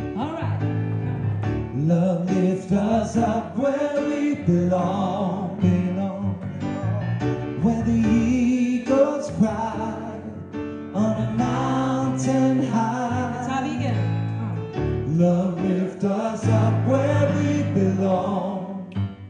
All right. Love lifts us up where we belong, where the eagles cry on a mountain high. Tager vi igen. Love lifts us up where we belong,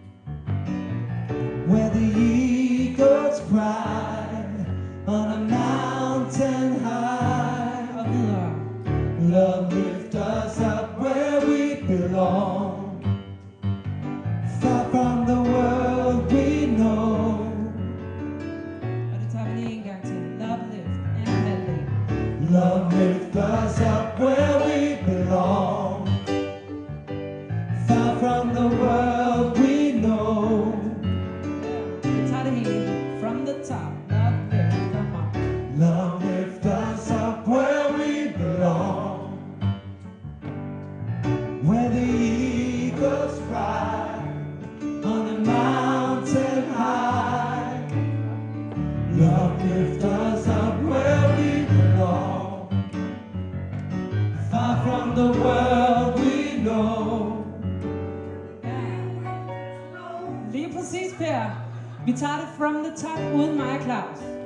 where the eagles cry on a mountain high. Og videre. Love lifts us up where we belong, far from the world we know. Og det tager vi lige en gang til. Love lift. En halvdel. Love lifts us up where we belong, far from the world we know. Vi tager det hele. From the top. Love lift. Come on. Love lifts us up where we belong, where the eagles fly on a mountain high. Love lifts us up where we belong, far from the world we know. Lige præcis, Per. Vi tager det from the top uden mig og Claus.